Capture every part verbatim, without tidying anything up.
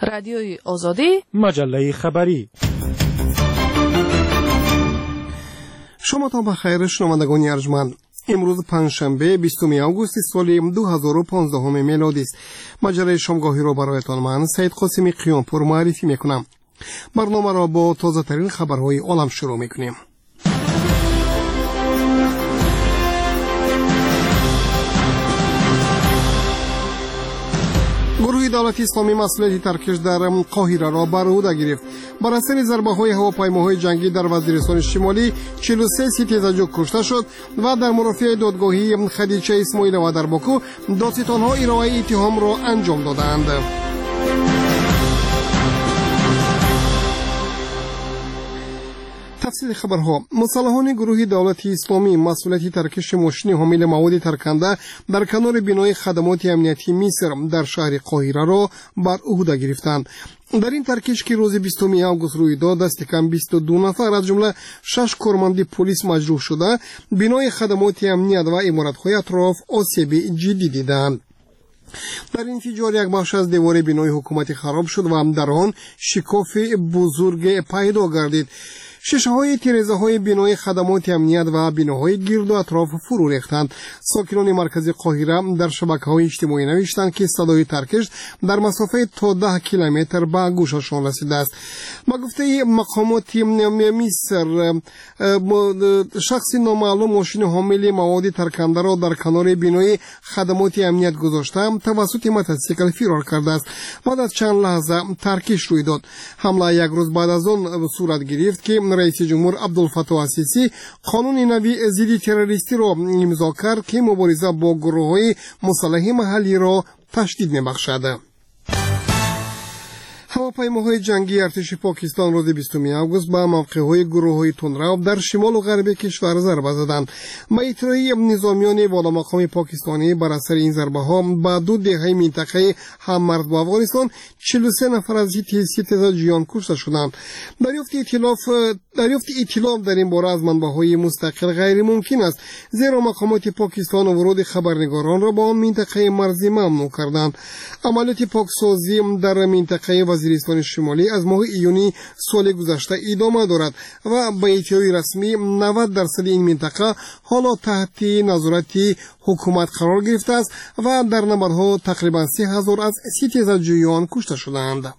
رادیوی آزادی، مجله خبری. شما تا بخیر شنوندگان ارجمند. امروز پنجشنبه بیستم آگوست سال دو هزار و پانزده میلادی است. مجله شامگاهی را برایتان من سید قاسمی قیامپور معرفی میکنم. برنامه را با تازه ترین خبرهای عالم شروع میکنیم. گروه دولت اسلامی مسئولیت ترکش در قاهره را بر عهده گرفت. بر اثر ضربه‌های هواپیماهای جنگی در وزیرستان شمالی چهل و سه ستیزاجو کشته شد و در مرافع دادگاهی خدیجه اسماعیلова در باکو دادستان‌ها ارائه اتهام را انجام دادند. تفصیل خبرها. مسلحان گروه دولت اسلامی مسئولیت ترکش ماشین حامل مواد ترکنده در کنار بنای خدمات امنیتی مصر در شهر قاهره را بر عهده گرفتند. در این ترکش که روز بیستم آگوست روی داد، دست کم بیست و دو نفر از جمله شش کارمند پلیس مجروح شده، بنای خدمات امنیت و عمارت‌های اطراف آسیب جدی دیدند. در این انفجار یک بخش از دیوار بنای حکومت خراب شد و در آن شکاف بزرگ پیدا گردید. شیشه‌های تیره‌های بنای خدمات امنیت و بناهای گرد و اطراف فرو ریختند. ساکنان مرکز قاهره در شبکه‌های اجتماعی نوشتند که صدای ترکش در مسافت تا ده کیلومتر به گوششان رسیده است. با گفته مقامات مصر، شخص نامعلوم ماشین حامل مواد ترکنده را در کنار بنای خدمات امنیت گذاشته توسط موتورسیکل فرار کرده است. بعد از چند لحظه ترکش روی داد. حمله یک روز بعد از آن صورت گرفت که رئیس جمهور عبدالفتاح السیسی قانون نوی ضد تروریستی را امضا کرد که مبارزه با گروه‌های مسلح محلی را تشدید می‌بخشد. هواپیماهای جنگی ارتش پاکستان روز بیستم آگوست به موقع‌های گروه‌های تندرو در شمال و غرب کشور ضربه زدند. با اطلاع نظامیان والامقام پاکستانی بر اثر این ضربه‌ها به دو دهه منطقه هممرز با افغانستان چهل و سه نفر از ستیزاجویان کشته شدند. دریافت اطلاع دریافت اطلاع در این باره از منبع‌های مستقل غیر ممکن است، زیرا مقامات پاکستان ورود خبرنگاران را با آن منطقه مرزی ممنوع کردند. عملیات پاکسازی در منطقه وزیرستان شمالی از ماه ایونی سال گذشته ادامه دارد و به اطلاع رسمی نود درصد این منطقه حالا تحت نظارت حکومت قرار گرفته است و در نبردها تقریبا سه هزار از ستیزاجویان کشته شدند.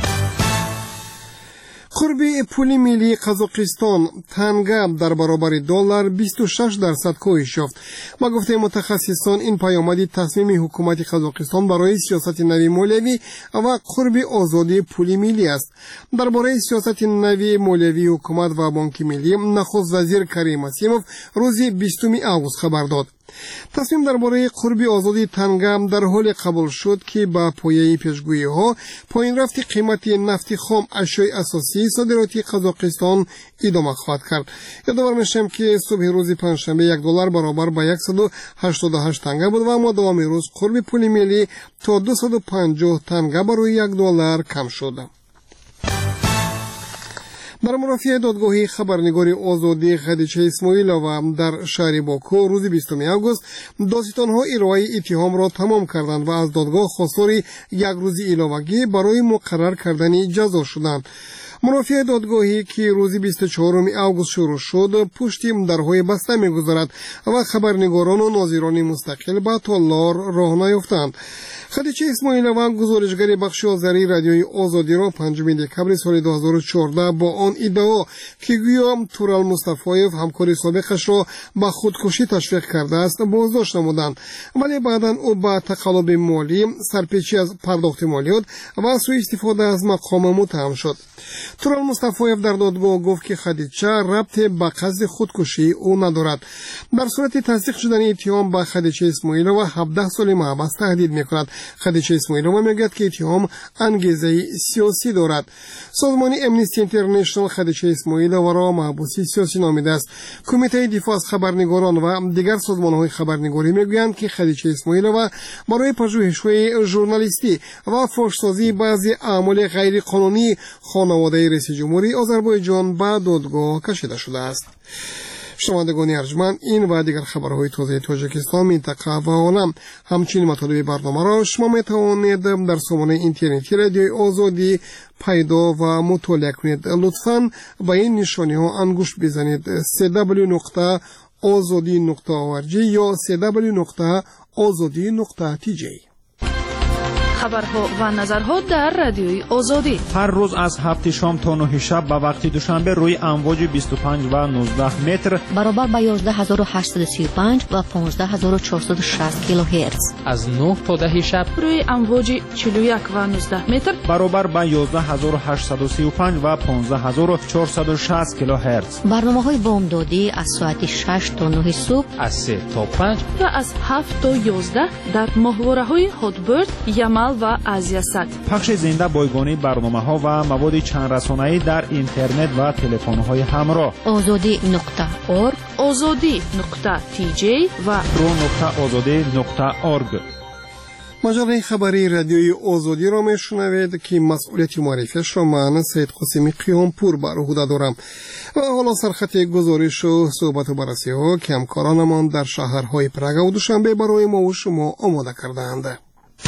قرب پول ملی قزاقستان تنگه در برابر دلار بیست و شش درصد کاهش یافت. با گفته متخصصان این پیامد تصمیم حکومت قزاقستان برای سیاست نوی مالیوی و قرب آزادی پول ملی است. درباره سیاست نوی مالیوی حکومت و بانک ملی نخست وزیر کریم اسیموف روز بیستم آگوست خبر داد. تصمیم درباره قرب آزادی تنگه در حال قبول شد که با پایه پیشگویی‌ها پایین رفت قیمت نفت خام اشیاء اساسی صادراتی قزاقستان ادامه خواهد کرد. یادآور میشم که صبح روز پنجشنبه یک دلار برابر با صد و هشتاد و هشت تنگه بود و اما دوام روز قرب پول ملی تا دویست و پنجاه تنگه برای یک دلار کم شد. در مرافع دادگاهی خبرنگار آزادی خدیجه اسماعیلова در شهر باکو روز بیستم آگوست دادستان‌ها ارائه اتهام را تمام کردند و از دادگاه خواستار یک روزی علاوگی برای مقرر کردن جزا شدند. مرافع دادگاهی که روز بیست و چهارم آگوست شروع شد پشت درهای بسته می‌گذارد و خبرنگاران و ناظران مستقل به تالار راه نیافتند. خدیجه اسماعیلова گزارشگر بخش آذری رادیوی آزادی را پنجم دکبر سال دو هزار و چهارده با آن ادعا که گویا تورال مصطفایف همکار سابقش را به خودکشی تشویق کرده است بازداشت نمودند، ولی بعدا او با تقلب مالی، سرپیچی از پرداخت مالیات و سوء استفاده از مقام متهم شد. تورال مصطفایف در دادگاه گفت که خدیجه ربط به قصد خودکشی او ندارد. در صورت تصدیق شدن اتهام به خدیجه اسماعیلова هفده سال محبس تهدید می‌کند. خدیجه اسماعیلova میگوید که اتهام انگیزه سیاسی دارد. سازمان امنیستی اینترنشنال خدیجه اسماعیلova را محبوس سیاسی نامیده است. کمیته دفاع از خبرنگاران و دیگر سازمان‌های خبرنگاری میگویند که خدیجه اسماعیلova برای پژوهش‌های ژورنالیستی و فحش‌سازی بعضی اعمال غیر قانونی خانواده رئیس جمهوری آذربایجان به دادگاه کشیده شده است. شنوندگان ارجمند، این و دیگر خبرهای تازه تاجیکستان، منطقه و عالم، همچنین مطالب برنامه را شما می توانید در سامانه اینترنتی رادیوی آزادی پیدا و مطالعه کنید. لطفاً به این نشانی ها انگشت بزنید: سی دبلیو نقطه آزادی نقطه او آر جی یا سی دبلیو نقطه آزادی نقطه تی جی. خبرها و نظرها در رادیوی آزادی هر روز از هفت شام تا نه شب به وقت دوشنبه روی امواج بیست و پنج و نوزده متر برابر با یازده هزار و هشتصد و سی و پنج و پانزده هزار و چهارصد و شصت کیلوهرتز از نه تا ده شب روی امواج چهل و یک و نوزده متر برابر با یازده هزار و هشتصد و سی و پنج و پانزده هزار و چهارصد و شصت کیلوهرتز. برنامه‌های بامدادی از ساعت شش تا نه صبح، از سه تا پنج و از هفت تا یازده در ماهواره‌های هاتبرد، یمل و آزیاسات. پخش زنده بایگانی برنامه‌ها و مواد چند رسانه‌ای در اینترنت و تلفن‌های همراه. آزادی نقطه اورگ، آزادی نقطه تی جی و رو نقطه آزادی نقطه اورگ. مجله خبری رادیوی آزادی را میشنوید که مسئولیت معرفیش را من سید قاسمی قیامپور بر عهده دارم. و حالا سرخط گزارش و صحبت و بررسی ها که همکارانمان در شهرهای پراگ و دوشنبه برای ما و شما آماده کردند.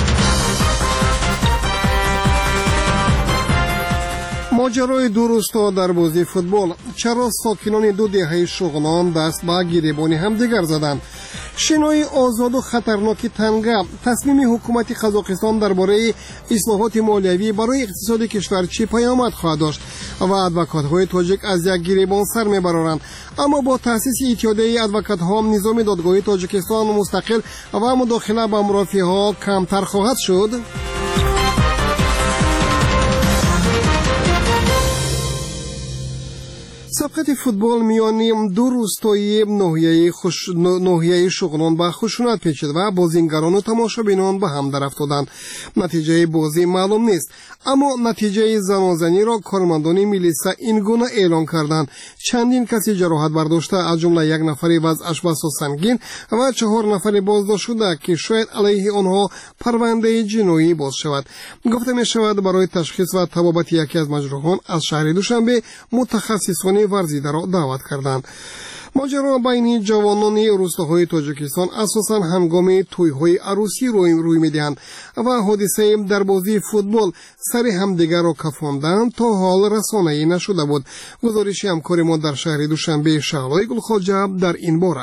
ماجرای دو روستا در بازی فوتبال. چرا ساکنان دو دهه شغنان دست به گریبان همدیگر زدند؟ شنای آزاد و خطرناک تنگه. تصمیم حکومت قزاقستان درباره اصلاحات مالیوی برای اقتصاد کشور چه پیامد خواهد داشت؟ و ادوکات‌های تاجیک از یک گریبان سر میبرند. اما با تأسیس اتحادیه ادوکات‌ها نظام دادگاهی تاجیکستان مستقل و مداخله به مرافعها کمتر خواهد شد. سبقت فوتبال میان دو روستایی ناحیه خوش... ناحیه شغنان به خشونت پیچید و بازیگران و تماشابینان به هم در افتادند. نتیجه بازی معلوم نیست، اما نتیجه زنازنی را کارمندان میلیسا این گونه اعلان کردند. چندین کسی جراحت برداشته، از جمله یک نفری وضعش بسیار سنگین و چهار نفری بازداشت شده که شاید علیه آنها پرونده جنایی باز شود. گفته می شود برای تشخیص و طبابت یکی از مجروحان از شهر دوشنبه متخصصان ورزیده را دعوت کردند. ماجرا بین جوانان روستاهای تاجیکستان اساساً هنگام توی‌های عروسی روی روی می‌دهند و حادثه در بازی فوتبال سر همدیگر را کفاندند تا حال رسانه‌ای نشده بود. گزارش همکار ما در شهر دوشنبه شغلای گلخواجه در این باره.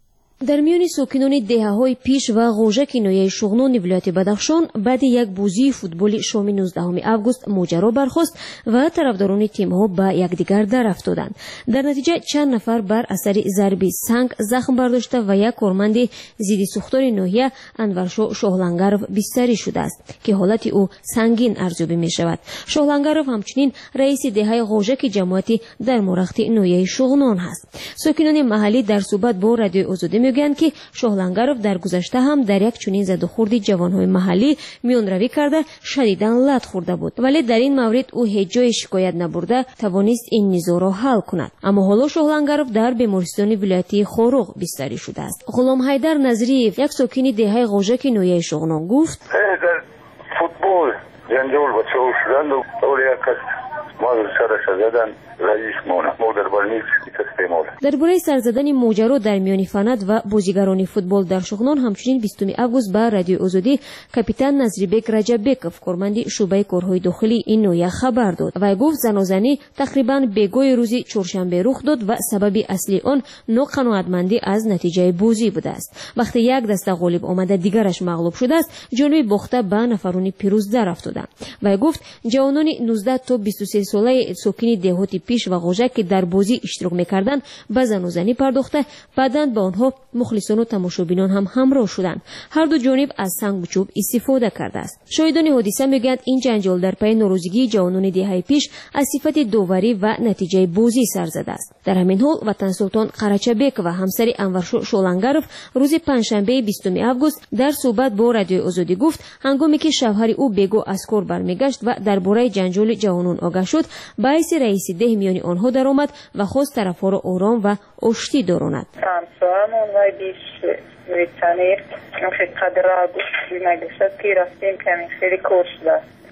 در میان ساکنان دهه‌های پیش و غوژک نویه شغنان ولایت بدخشان بعد یک بازی فوتبال شام نوزدهم آگوست ماجرا برخاست و طرفداران تیم‌ها به یکدیگر در افتادند. در نتیجه چند نفر بر اثر ضربه سنگ زخم برداشته و یک کارمند ضد سوختار ناحیه انورشو شاهلنگرov بستری شده است که حالت او سنگین ارزیابی می‌شود. شاهلنگرov همچنین رئیس دهه غوژک جماعتی در مرخت نویه شغنان است. ساکنان محلی در صحبت با رادیو آزادی میگن که شاهلنگرov در گذشته هم در یک چنین زد و خورد جوانهای محلی میان روی کرده شدیداً لط خورده بود، ولی در این مورد او هیچ جای شکایت نبرده توانست این نزاع را حل کند. اما حالا شاهلنگرov در بیمارستان ولایتی خوروغ بستری شده است. غلام حیدر نظریف، یک ساکن دهه غوژک نویه شغنان، گفت در فوتبال جنجال و چاو شدن و اول یک کس ما سرش زدن رئیس مادر برنیز استعمال. درباره سرزدن ماجرا در میان فند و بازیگران فوتبال در شغنان همچنین بیستم آگوست به رادیو آزادی کاپیتان نظریبک رجببکov کارمند شعبه کارهای داخلی این نویه خبر داد و گفت زنازنی تقریبا بگوی روزی چهارشنبه رخ داد و سبب اصلی آن ناقناعتمندی از نتیجه بازی بوده است. وقتی یک دسته غالب آمده دیگرش مغلوب شده است، جلوی باخته به نفران پیروز در افتادند و گفت جوانان نوزده تا بیست و سه ساله ساکن دهات پیش و غوژک که در بازی اشتراک می‌کردند به زنازنی پرداخته، بعداً با آنها مخلصان و تماشابینان هم همراه شدند. هر دو جانب از سنگ و چوب استفاده کرده است. شاهدان حادثه میگویند این جنجال در پی ناراضگی جوانان دهه پیش از صفت داوری و نتیجه بازی سر زده است. در همین حال وطن سلطان قرچبک و همسر انورشو شاهلنگرov روز پنجشنبه بیستم آگوست در صحبت با رادیو آزادی گفت هنگامی که شوهر او بگو از کار برمیگشت و درباره جنجال جوانان آگاه شد، باعث رئیس ده میان آنها درآمد و خواست طرفها را آرام و آشتی داراند. همسرمون و بیش ویتانیر خیلی قدر آگوست نگشت که رفتیم کمی خیلی کار شده.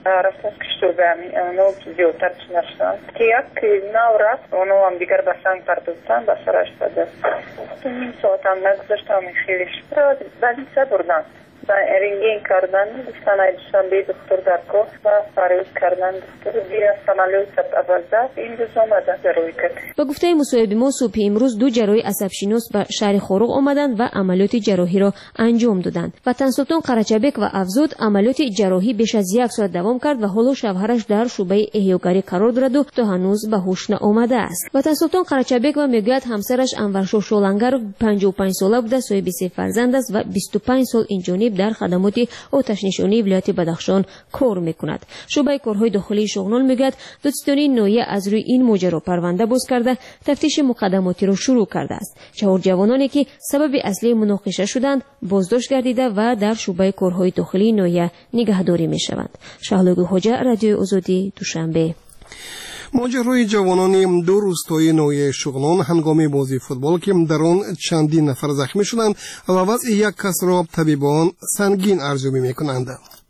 رفتم شدمی اونو زیادتر نشدم که یک نو رفت اونو هم دیگر به سنگ پرداختن به سرش بده این ساعت هم نگذاشتم خیلی شد بعدی سه بردن رنگین کردن گفتن ای دوشنبه دکتر در کو و پرویز کردن دکتر بیا سمالیوی سب ابازده این روز آمدن جراحی کرد. با گفته مصاحبه ما صبح امروز دو جراح عصب‌شناس به شهر خروق آمدند و عملیات جراحی را انجام دادند. وطن سلطان قرچبک و افزود عملیات جراحی بیش از یک ساعت دوام کرد و حالا شوهرش در شعبه احیاگری قرار دارد و تا هنوز به هوش نآمده است. وطن سلطان قرچبک و میگوید همسرش انورشاه شولنگر پنجاه و پنج ساله بوده، صاحب سه فرزند است و بیست و پنج سال این جانب در خدمات آتش نشانی ولایت بدخشان کار میکند. شعبه کارهای داخلی شغنان میگوید دادستانی ناحیه از روی این ماجرا پرونده باز کرده تفتیش مقدماتی را شروع کرده است. چهار جوانانی که سبب اصلی مناقشه شدند بازداشت گردیده و در شعبه کارهای داخلی ناحیه نگهداری میشوند. شهلوگو حجه، رادیو آزادی، دوشنبه. ماجرای جوانان دو روستای ناحیه شغنان هنگام بازی فوتبال که در آن چندین نفر زخمی شدند و وضع یک کس را طبیبان سنگین ارزیابی میکنند.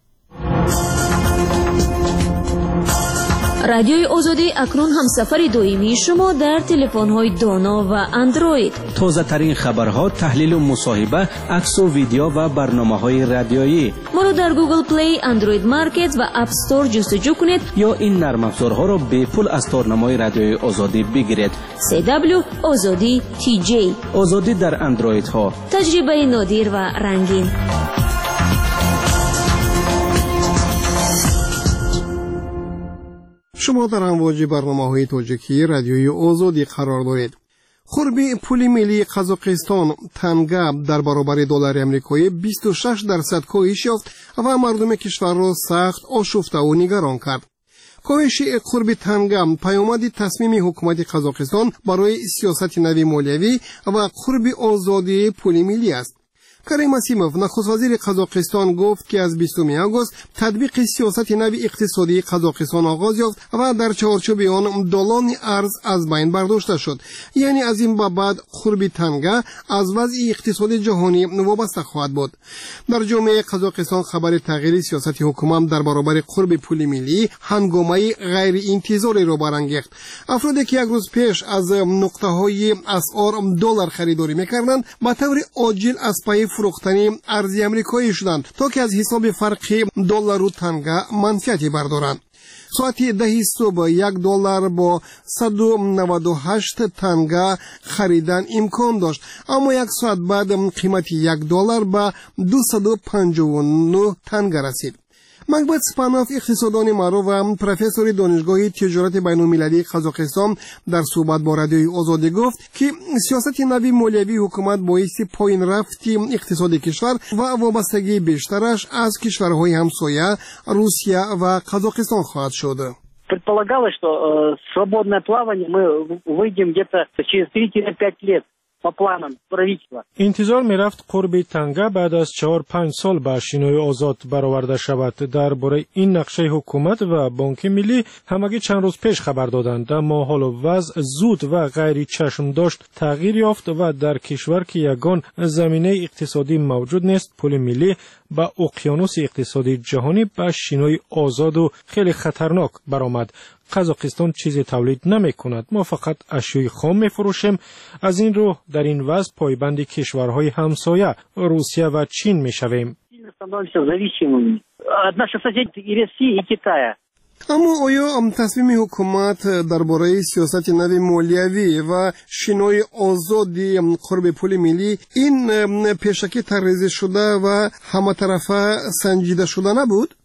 رادیوی آزادی اکنون همسفر دائمی شما در تلفن‌های دانا و اندروید. تازه ترین خبرها، تحلیل و مصاحبه، عکس و ویدیو و برنامه‌های رادیویی. ما را در گوگل پلی، اندروید مارکت و اپ استور جستجو کنید یا این نرم افزارها را به پول از تارنمای رادیوی آزادی بگیرید. سی دبلیو آزادی تی جی. آزادی در اندروید ها. تجربه نادر و رنگین. شما در امواج برنامه‌های تاجیکی رادیوی آزادی قرار دارید. خربی پول ملی قزاقستان تنگه در برابر دلار آمریکایی بیست و شش درصد کاهش یافت و مردم کشور را سخت آشفته و نگران کرد. کاهش خربی تنگه پیامد تصمیم حکومت قزاقستان برای سیاست نوی مالیوی و خربی آزادی پول ملی است. کریم اسیموف نخست وزیر قزاقستان گفت که از بیستم آگوست تطبیق سیاست نوی اقتصادی قزاقستان آغاز یافت و در چارچوب آن دلار ارز از بین برداشته شد. یعنی از این به بعد خربی تنگه از وضع اقتصادی جهانی وابسته خواهد بود. در جامعه قزاقستان خبر تغییر سیاست حکومت در برابر خرب پول ملی هنگامه غیر انتظاری را برانگیخت. افرادی که یک روز پیش از نقطه های اسعار دلار خریداری میکردند به طور عاجل از پای فروختنی ارز آمریکایی شدند تا که از حساب فرق دلار و تنگه منفعتی بردارند. ساعت ده صبح یک دلار با صد و نود و هشت تنگه خریدن امکان داشت، اما یک ساعت بعد قیمت یک دلار به دویست و پنجاه و نه تنگه رسید. مکبت سپانوف اقتصاددان معروف و پروفسور دانشگاه تجارت بین‌المللی قزاقستان در صحبت با رادیوی آزادی گفت که سیاست نوی مالیوی حکومت باعث پایین رفتی اقتصاد کشور و وابستگی بیشترش از کشورهای همسایه روسیه و قزاقستان خواهد شد. Предполагалось, что э, свободное плавание мы выйдем где-то через три-пять лет. انتظار می رفت قرب تنگه بعد از چهار پنج سال به شینای آزاد برآورده شود. درباره این نقشه حکومت و بانک ملی همگی چند روز پیش خبر دادند، اما حالا وضع زود و غیر چشم داشت تغییر یافت و در کشور که یگان زمینه اقتصادی موجود نیست، پول ملی با اقیانوس اقتصادی جهانی به شینای آزاد و خیلی خطرناک برآمد. قزاقستان چیزی تولید نمی کند، ما فقط اشیای خام می فروشیم. از این رو در این وضع پایبند کشورهای همسایه روسیه و چین می شویم. اما آیا تصمیم حکومت درباره سیاست نوی مالیوی و شینای آزادی قرب پول ملی این پیشکی طرحریزی شده و همه طرفه سنجیده شده نبود؟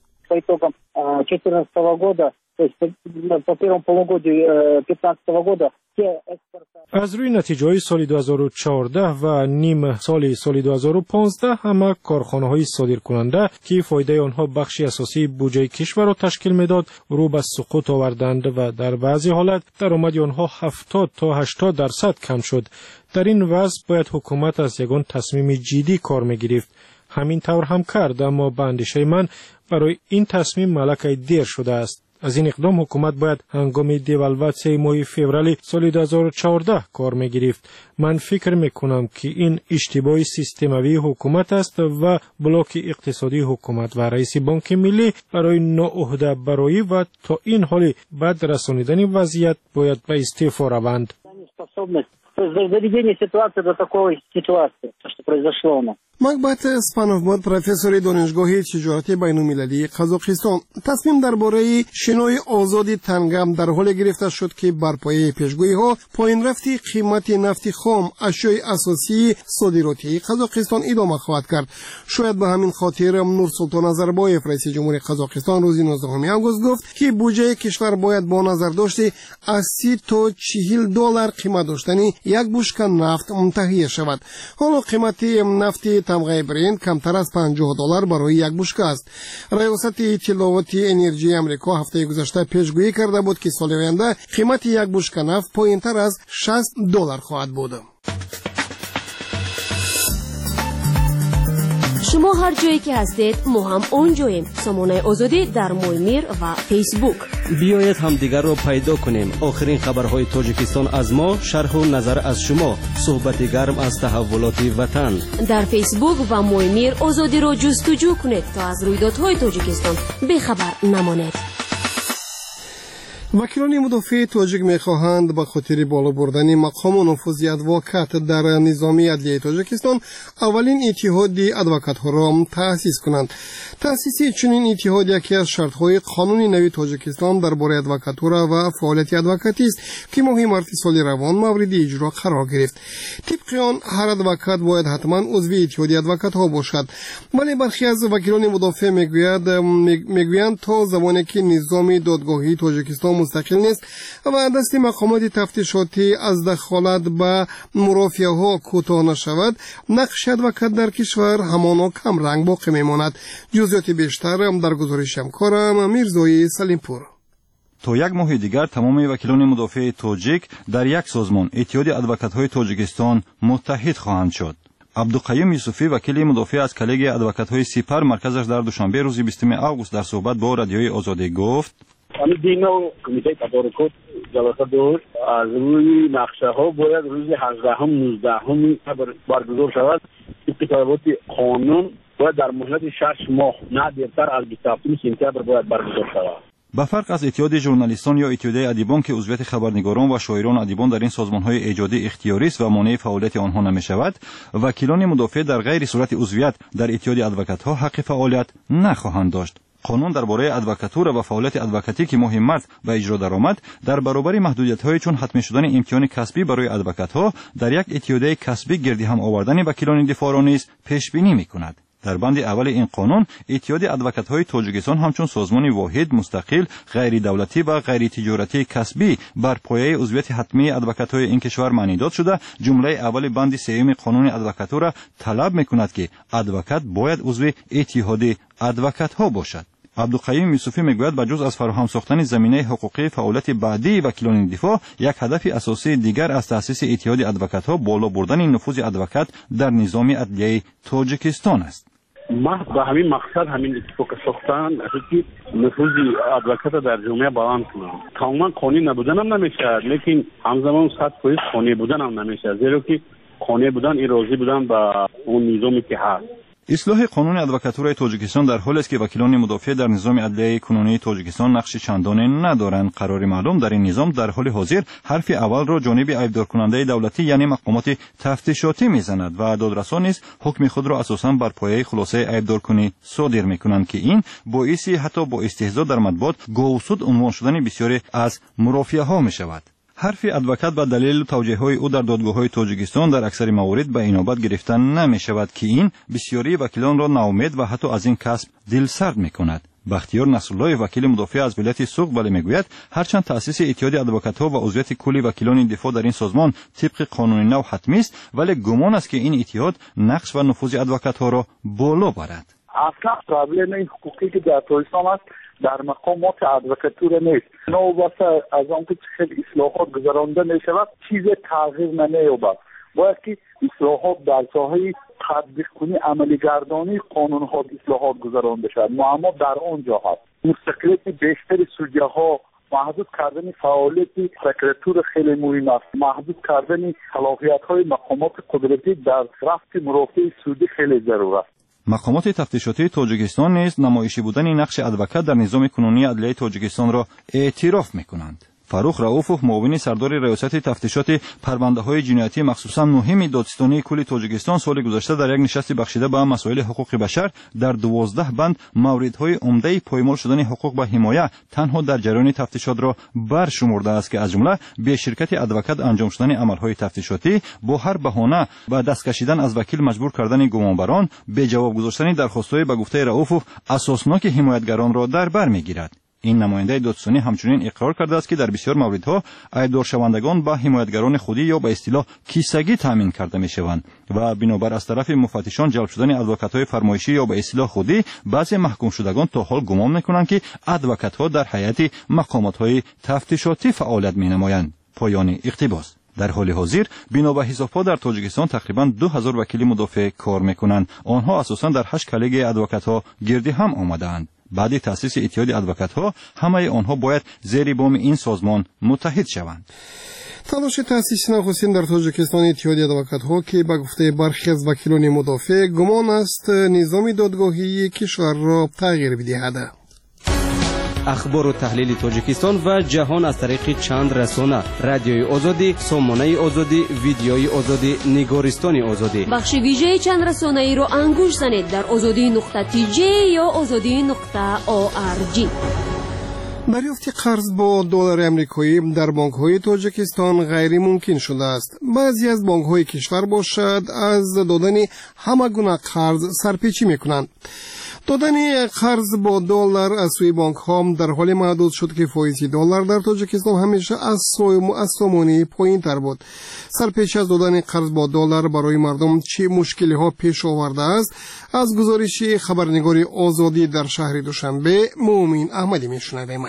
از روی نتیجه سال دو هزار و چهارده و نیم سال سال دو هزار و پانزده همه کارخانه های صادر کننده که فایده آنها بخشی اساسی بودجه کشور را تشکیل میداد رو به سقوط آوردند و در بعضی حالت درآمد آنها هفتاد تا هشتاد درصد کم شد. در این وضع باید حکومت از یگان تصمیم جدی کار میگرفت. همین طور هم کرد، اما به اندیشه من برای این تصمیم ملکه دیر شده است. از این اقدام حکومت باید هنگام دیوالواسیون ماه فوریه سال دو هزار و چهارده کار میگرفت. من فکر میکنم که این اشتباه سیستموی حکومت است و بلاک اقتصادی حکومت و رئیس بانک ملی برای ناعهده برایی و تا این حال بعد رسانیدن وضعیت باید به استعفا روند. Доведение ситуации до такой ситуации, что произошло у нас. макбат спановбод профессори донишгоҳи тиҷорати байнумилалии қазоқистон тасмим дар бораи шинои озоди тангам дар ҳоле гирифта шуд ки барпояи пешгӯиҳо поинрафти қимати нафти хом ашёи асосии содиротии қазоқистон идома хоҳад кард. шояд ба ҳамин хотир нурсултон назарбоев раиси ҷумҳури қазоқистон рӯзи нуздаҳуми август гуфт ки буҷаи кишвар бояд бо назардошти аз си то чиҳил доллар қимат доштани як бушка нафт таҳия шавад. ҳоло қимати нафти тамғаи бренд камтар аз панҷоҳ доллар барои як бушка аст. раёсати иттилооти энерҷии амрико ҳафтаи гузашта пешгӯӣ карда буд ки соли оянда қимати як бушка нафт поинтар аз шаст доллар хоҳад буд. شما هر جایی که هستید ما هم اونجاییم. سامانه آزادی در مویمیر و فیسبوک. بیایید هم دیگر رو پیدا کنیم. آخرین خبرهای تاجیکستان از ما، شرح و نظر از شما، صحبت گرم از تحولات وطن. در فیسبوک و مویمیر آزادی رو جستجو کنید تا از رویدادهای تاجیکستان بخبر نمانید. وکیلان مدافع تاجیک میخواهند به خاطر بالا بردن مقام و نفوذ ادوکات در نظام عدلیه تاجیکستان اولین اتحاد ادوکات ها را تأسیس کنند. تأسیس چنین اتحاد یکی از شرط های قانون نوی تاجیکستان درباره ادوکاتورا و فعالیت ادوکاتی است که ماه مارس سال روان مورد اجرا قرار گرفت. طبق آن هر ادوکات باید حتما عضو اتحاد ادوکات ها باشد. ولی برخی از وکیلان مدافع میگویند میگویند تا زمانی که نظام دادگاهی تاجیکستان مستقل نیست و دست مقامات تفتیشاتی از دخالت به مرافعه ها کوتاه نشود، نقش ادوکات در کشور همانا کم رنگ باقی میماند. جزئیات بیشتر در گزارش همکارم میرزای سلیمپور. تا یک ماه دیگر تمام وکیلان مدافع تاجیک در یک سازمان اتحاد ادوکات‌های تاجیکستان متحد خواهند شد. عبدالقیوم یوسفی وکیل مدافع از کلیگ ادوکات‌های سپر مرکزش در دوشنبه روز بیستم آگوست در صحبت با رادیوی آزادی گفت همین دینا کمیته تدارکات جلسه داشت از روی نقشه ها باید روز هجدهم نوزدهم برگزار شود. طبق قانون باید در مهلت شش ماه نه دیرتر از بیست و هفتم سپتامبر باید برگزار شود. به فرق از اتحاد ژورنالیستان یا اتحاد ادیبان که عضویت خبرنگاران و شاعران ادیبان در این سازمان‌های ایجادی اختیاری است و مانع فعالیت آنها نمی‌شود، وکیلان مدافع در غیر صورت عضویت در اتحاد ادوکات‌ها حق فعالیت نخواهند داشت. قانون درباره ادوکاتور و فعالیت ادوکاتی که ماه مارس به اجرا درآمد در برابر محدودیت‌های چون حتمی شدن امتحان کسبی برای ادوکات‌ها در یک اتحاد کسبی گردی هم آوردن وکیلان دفاع را نیز پیش بینی می‌کند. در بند اول این قانون اتحاد ادوکات‌های تاجیکستان همچون سازمان واحد مستقل غیر دولتی و غیر تجارتی کسبی بر پایه عضویت حتمی ادوکات‌های این کشور معنی داد شده. جمله اول بند سوم قانون ادوکاتور را طلب می‌کند که ادوکات باید عضو اتحاد ادوکات‌ها باشد. عبدالقیوم یوسفی میگوید بجز از فراهم ساختن زمینه حقوقی فعالیت بعدی وکیلان دفاع، یک هدف اساسی دیگر از تأسیس اتحاد ادوکات‌ها بالا بردن نفوذ ادوکات در نظام عدلیه تاجیکستان است. ما به همین مقصد همین اتفاق ساختن که نفوذ ادوکات در جامعه بیان کنند. تماما قانونی نبودن هم نمیشه، لیکن همزمان صد درصد قانونی بودن هم نمیشه، زیرا که قانونی بودن راضی بودن با اون نظامی که هست. اصلاح قانون ادوکاتورای تاجیکستان در حالی است که وکیلان مدافع در نظام عدلیه کنونی تاجیکستان نقش چندانی ندارند. قرار معلوم در این نظام در حال حاضر حرف اول را جانب ایبدار کننده دولتی یعنی مقامات تفتیشاتی میزند و دادرسان نیز حکم خود را اساساً بر پایه خلاصه ایبدار کنی صادر میکنند که این باعث حتی با استهزا در مطبوعات گوسود عنوان شدن بسیاری از مرافعه ها میشود. حرف ادوکات و دلیل توجیه‌های او در دادگاه‌های تاجیکستان در اکثر موارد به اینابت گرفتن نمی‌شود که این بسیاری وکیلان را ناامید و حتی از این کسب دلسرد می‌کند. بختیار نصرالله وکیل مدافع از ولایت سوق ولی میگوید هرچند تأسیس اتحاد ادوکات‌ها و عضویت کلی وکیلان دفاع در این سازمان طبق قانون نو حتمی است، ولی گمان است که این اتحاد نقش و نفوذ ادوکات‌ها را بالا برد. اصلا پرابلم این حقوقی که در تاجیکستان است در مقامات ادوکاتور نیست. نو واسه از آن که خیلی اصلاحات گذرانده می شود چیز تغییر نمی‌یابد. باید که اصلاحات در ساحه تطبیق کنی عملی گردانی قانون ها اصلاحات گذرانده شود. معما در آنجا هست. مستقلیت بیشتر سودیه ها، محدود کردن فعالیت پروکراتور خیلی مهم است. محدود کردن صلاحیت های مقامات قدرتی در رفع مرافع سودی خیلی ضرور است. مقامات تفتیشاتی تاجیکستان نیز نمایشی بودن نقش ادوکات در نظام کنونی عدلیه تاجیکستان را اعتراف می‌کنند. فاروق رؤوفوف معاون سردار ریاست تفتیشات پرونده‌های جنایتی مخصوصاً مهم دادستانی کل تاجیکستان سال گذشته در یک نشست بخشیده به مسائل حقوق بشر در دوازده بند موردهای عمده پایمال شدن حقوق به حمایت تنها در جریان تفتیشات را برشمرده است که از جمله به شرکت ادوکات انجام شدن عملهای تفتیشاتی با هر بهانه به دست کشیدن از وکیل مجبور کردن گمانبران، به جواب گذاشتن درخواست‌های به گفته رؤوفوف اساسناک حمایتگران را در بر می‌گیرد. این نماینده دادستانی همچنین اقرار کرده است که در بسیار موردها ایدارشوندگان به حمایتگران خودی یا به اصطلاح کیسگی تامین کرده میشوند و بنابر از طرف مفتشان جلب شدن ادوکات‌های فرمایشی یا به اصطلاح خودی بعضی محکوم شدگان تا حال گمان میکنند که ادوکات‌ها در هیئت مقامات‌های تفتیشاتی فعالیت می‌نمایند. پایان اقتباس. در حال حاضر بنا به حساب‌ها در تاجیکستان تقریباً دو هزار وکیل مدافع کار می‌کنند. آنها اساساً در هشت کلیگ ادوکات‌ها گردی هم آمده‌اند. بعد تأسیس اتحاد ادوکات‌ها همه آنها باید زیر بام این سازمان متحد شوند. تلاش تأسیس نخستین در تاجیکستان اتحاد ادوکات‌ها که به گفته برخی از وکیلان مدافع گمان است نظام دادگاهی کشور را تغییر بدهد. اخبار و تحلیل تاجیکستان و جهان از طریق چند رسانه: رادیوی آزادی، سامانه آزادی، ویدیوی آزادی، نگارستان آزادی. بخش ویژه چند رسانه ای را انگوش زنید در آزادی نقطه تی جی یا آزادی نقطه او آر جی. دریافت قرض با دلار آمریکایی در بانک‌های تاجیکستان غیر ممکن شده است. بعضی از بانک‌های کشور باشد از دادن همه گونه قرض سرپیچی می‌کنند. دادن قرض با دلار از سوی بانک ها در حال محدود شد که فایز دلار در تاجیکستان همیشه از سامانه پایین تر بود. سرپیچ از دادن قرض با دلار برای مردم چه مشکلی ها پیش آورده است؟ از گزارش خبرنگار آزادی در شهر دوشنبه مومین احمدی میشنویم.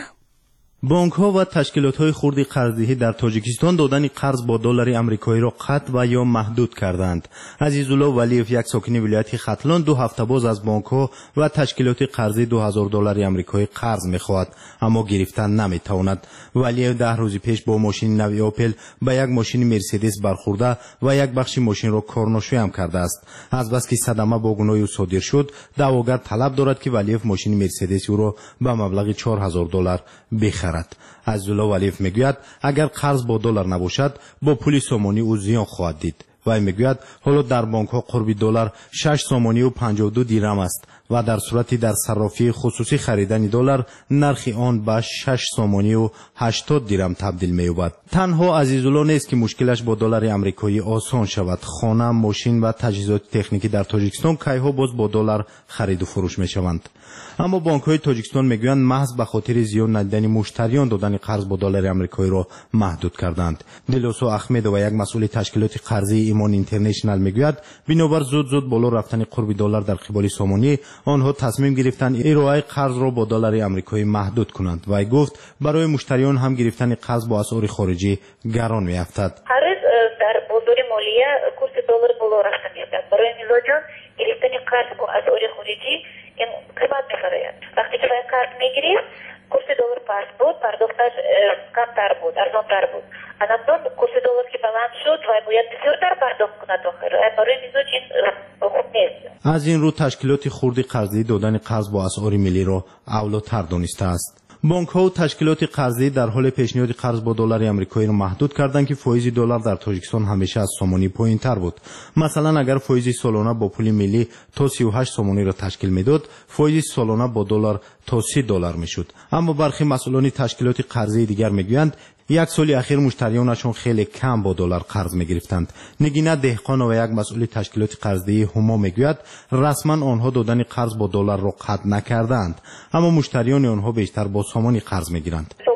بانک ها و تشکیلات های خردی قرضدهی در تاجیکستان دادن قرض با دلار آمریکایی را قطع و یا محدود کردند. عزیزالله ولیف، یک ساکن ولایت ختلان، دو هفته باز از بانک ها و تشکیلات قرضی دو هزار دلار آمریکایی قرض می‌خواهد اما گرفتن نمی‌تواند. ولیف ده روز پیش با ماشین نوی اپل به یک ماشین مرسدس برخورده و یک بخش ماشین را کارنشوی هم کرده است. از بس که صدمه با گناه او صادر شد، دعواگر طلب دارد که ولیف ماشین مرسدس او را به مبلغ چهار هزار دلار بخرد. عزیزالله ولیف میگوید اگر قرض با دلار نباشد با پول سامانی او زیان خواهد دید. و میگوید حالا در بانک ها قربی دلار شش سامانی و پنجاه و دو دیرم است و در صورتی در صرافی خصوصی خریدن دلار نرخ آن به شش سامانی و هشتاد دیرم تبدیل می‌یابد. تنها عزیزالله نیست که مشکلش با دلار آمریکایی آسان شود. خانه، ماشین و تجهیزات تکنیکی در تاجیکستان کیها باز با دلار خرید و فروش می‌شوند. اما بانک‌های تاجیکستان میگویند محض به خاطر زیان ندیدن مشتریان دادن قرض با دلار آمریکایی را محدود کردند. دلوسو احمد و یک مسئول تشکیلات قرضی ایمان اینترنشنال میگوید بنابر زود زود بالا رفتن قرب دلار در قبال سامانی آنها تصمیم گرفتند ارائه قرض را با دلار آمریکایی محدود کنند. و گفت برای مشتریان هم گرفتن قرض با اسعار خارجی گران میافتد. هر در بازار مالیه کورس دلار بالا رفته میاد. برای مزاجان گرفتن قرض با اسعار خارجی این قیمت میخرید. وقتی که باید قرض میگیرید کورس دلار پست بود، پرداختش کمتر بود، ارزانتر بود. الان کورس دلار که بلند شد و باید بسیارتر پرداخت کند آخر. برای مزاج این خوب نیست. از این رو تشکیلات خردی قرضی دادن قرض با اسعار ملی را اولاتر دانسته است. بانک ها و تشکیلات قرضی در حال پیشنهاد قرض با دلار آمریکایی را محدود کردند که فایز دلار در تاجیکستان همیشه از سامانی پایین‌تر بود. مثلا اگر فایز سالانه با پول ملی تا سی و هشت سامانی را تشکیل میداد، فایز سالانه با دلار تا سی دلار میشد. اما برخی مسئولان تشکیلات قرضی دیگر میگویند یک سال اخیر مشتریانشون خیلی کم با دلار قرض میگرفتند. نگینه دهقان و یک مسئول تشکیلات قرضی هما میگوید رسما آنها دادن قرض با دلار را قطع نکردند اما مشتریان آنها بیشتر با سامانی قرض میگیرند.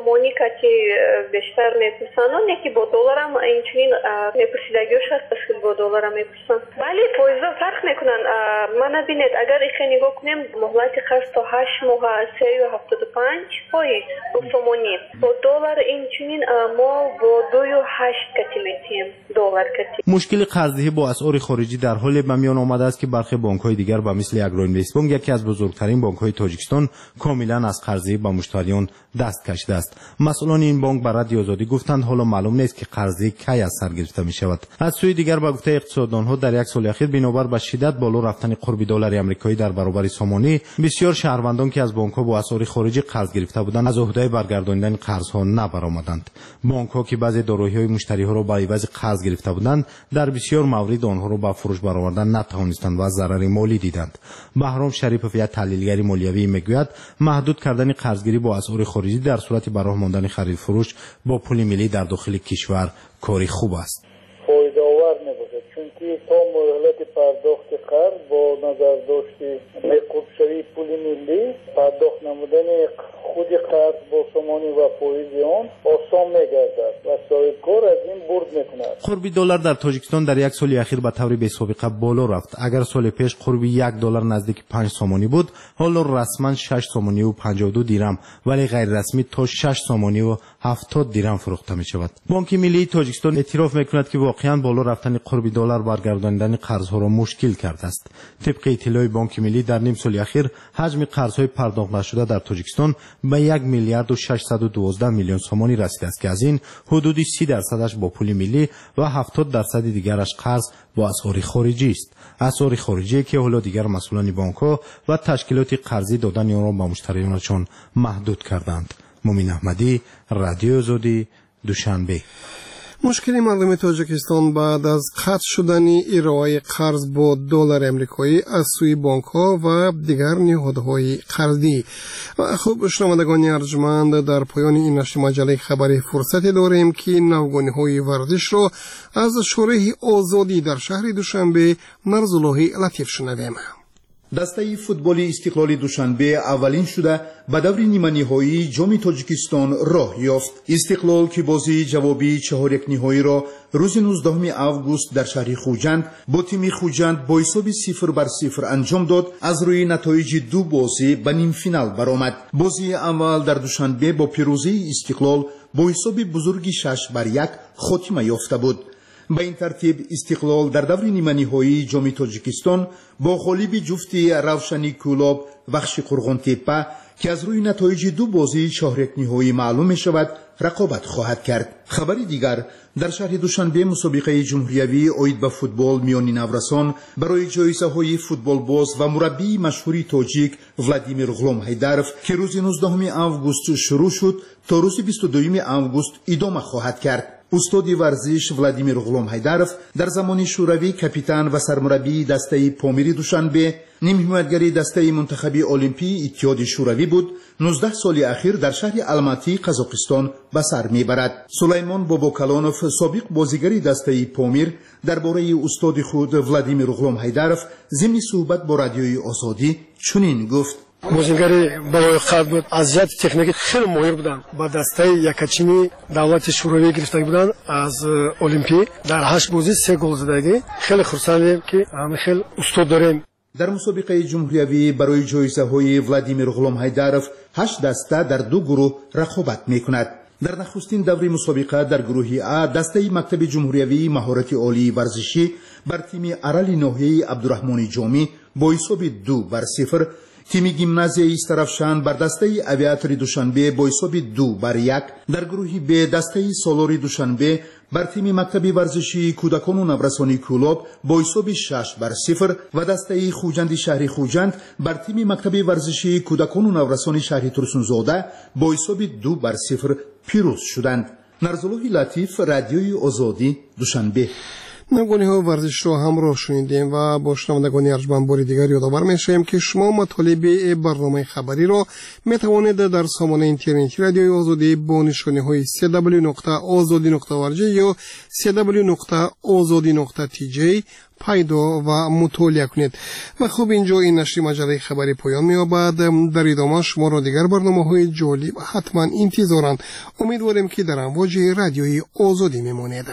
сомонӣ кати бештар мепурсанд, яки бо долларам инчунин мепурсидагиош ҳаст, баски бо долларам мепурсанд. Вале фоиза фарқ мекунанд. Мана бинед, агар ихе нигоҳ кунем, моҳлати қарз то ҳашт моҳа сею ҳафтоду панҷ фоиз бо сомонӣ. Бо доллар инчунин мо бо дую ҳашт кати метиҳем доллар кати. مشکل قرضدهی با اسعار خارجی در حال به میان آمده است که برخی بانک‌های دیگر به مثل اگروینوست بانک، یکی از بزرگترین بانک‌های تاجیکستان، کاملا از قرضدهی به مشتریان دست کشیده است. مسئولان این بانک به رادیو آزادی گفتند حالا معلوم نیست که قرضدهی کی از سر گرفته می شود. از سوی دیگر به گفته اقتصاددانها در یک سال اخیر بنابر به شدت بالا رفتن قرب دلار آمریکایی در برابر سامانی، بسیار شهروندان که از بانک‌ها با اسعار خارجی قرض گرفته بودند از عهده برگرداندن قرض‌ها نبرآمدند. بانک‌ها که بعضی دارایی‌های مشتری‌ها را به عوض قرض گرفته بودند، در بسیار موارد آنها را به فروش برآوردن نتوانستند و ضرر مالی دیدند. بهرام شریفوف، یک تحلیلگر مالیوی، میگوید محدود کردن قرضگیری با اسعار خارجی در صورت براه ماندن خرید فروش با پول ملی در داخل کشور کاری خوب است. فایده‌آور نباشد، چونکه تا مهلت پرداخت قرض با نظر داشت میقبشوی پول ملی پرداخت نمودن خود قرض با سامانی و فایز آن آسان میگردد و صاحب کار از این برد میکند. قرب دلار در تاجیکستان در یک سال اخیر به طور بی سابقه بالا رفت. اگر سال پیش قرب یک دلار نزدیک پنج سامانی بود، حالا رسما شش سامانی و پنجاه و دو دیرم، ولی غیر رسمی تا شش سامانی و هفتاد دیرم فروخته می شود. بانک ملی تاجیکستان اعتراف میکند که واقعا بالا رفتن قرب دلار برگرداندن قرضها را مشکل کرده است. طبق اطلاع بانک ملی در نیم سال اخیر حجم قرضهای پرداخت نشده در تاجیکستان به یک میلیارد و ششصد و دوازده میلیون سامانی رسیده است که از این حدودی سی درصدش با پول ملی و هفتاد درصد دیگرش قرض با اسعار خارجی است. اسعار خارجی که حالا دیگر مسئولان بانک‌ها و تشکیلات قرضی دادن آن را به مشتریانشان محدود کردند. مومین احمدی، رادیو آزادی، دوشنبه. مشکل مردم تاجیکستان بعد از قطع شدن ارائه قرض با دلار آمریکایی از سوی بانک‌ها و دیگر نهادهای قرضی. خب شنوندگان ارجمند، در پایان این نشر مجله خبری فرصتی داریم که نوگانی‌های ورزش را از شورای آزادی در شهر دوشنبه نرزالله لطیف شنویم. دسته فوتبال استقلال دوشنبه اولین شده به دور نیمه نهایی جام تاجیکستان راه یافت. استقلال که بازی جوابی چهار یک نهایی را روز نوزدهم آگوست در شهر خوجند با تیم خوجند با حساب صفر بر صفر انجام داد. از روی نتایج دو بازی به نیم فینال برآمد. بازی اول در دوشنبه با پیروزی استقلال با حساب بزرگی شش بر یک خاتمه یافته بود. به این ترتیب استقلال در دور نیمه نهایی جام تاجیکستان با غالب جفتی روشنی کولاب بخش قرغان تپه که از روی نتایج دو بازی چهار یک نهایی معلوم می شود رقابت خواهد کرد. خبری دیگر، در شهر دوشنبه مسابقه جمهوریوی اوید به فوتبال میان نورسان برای جایزه های فوتبال باز و مربی مشهوری تاجیک ولادیمیر غلام هیدروف که روز نوزدهم آگوست شروع شد تا روز بیست و دوم آگوست ادامه خواهد کرد. استاد ورزش ولادیمیر غلام هیدروف در زمان شوروی کاپیتان و سرمربی دسته پامیری دوشنبه، نیم حمایتگری دسته منتخبی المپی اتحاد شوروی بود. نوزده سال اخیر در شهر الماتی قزاقستان به سر میبرد. سلیمان باباکلانوف سابق بازیگری دسته پامیر درباره استاد خود ولادیمیر غلام هیدروف ضمن صحبت با رادیوی آزادی چنین گفت: بازیگری بالای قد بود، اذیت تکنیکی خیلی ماهر بودن. با دسته یکچینی دولت شوروی گرفته بودن از المپی. در هشت بازی سه گل زدگی. خیلی خرسندیم که همه خیلی استاد داریم. در مسابقه جمهوریوی برای جایزه های ولادیمیر غلام هیدروف هشت دسته در دو گروه رقابت میکند. در نخستین دوره مسابقه در گروه ا دسته مکتب جمهوریوی مهارت عالی ورزشی بر تیم ارال نوحی عبدالرحمن جامی با حساب دو بر صفر، تیم گیمنازیای استرافشان بر دسته اویاتور دوشنبه با حساب دو بر یک، در گروه ب دسته سالاری دوشنبه بر تیم مکتب ورزشی کودکان و نورسانی کولاب با حساب شش بر صفر و دسته خوجند شهر خوجند بر تیم مکتب ورزشی کودکان و نورسانی شهر ترسونزاده با حساب دو بر صفر پیروز شدند. نرزالله لطیف، رادیوی آزادی، دوشنبه. نگونی ها ورزش رو همراه شنیدیم و با شنوندگان ارجمند بار دیگر یادآور می‌شویم که شما مطالب برنامه خبری را میتوانید در سامانه اینترنتی رادیوی آزادی با نشانه‌های سی دبلیو نقطه آزادی نقطه او آر جی یا سی دبلیو نقطه آزادی نقطه تی جی پیدا و مطالعه کنید. و خوب اینجا این نشر مجله خبری پایان می‌یابد. در ادامه شما را دیگر برنامه‌های جالب حتما انتظارند. امیدواریم که در امواج رادیوی آزادی میمانید.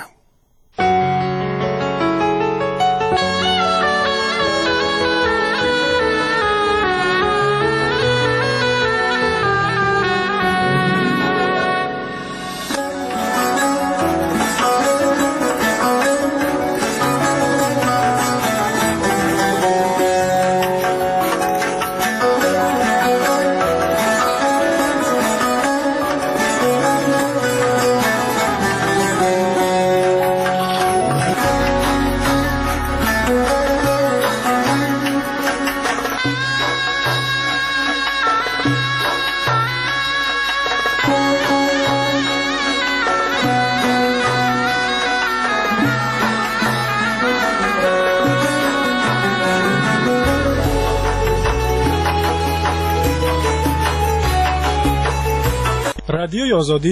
رادیوی آزادی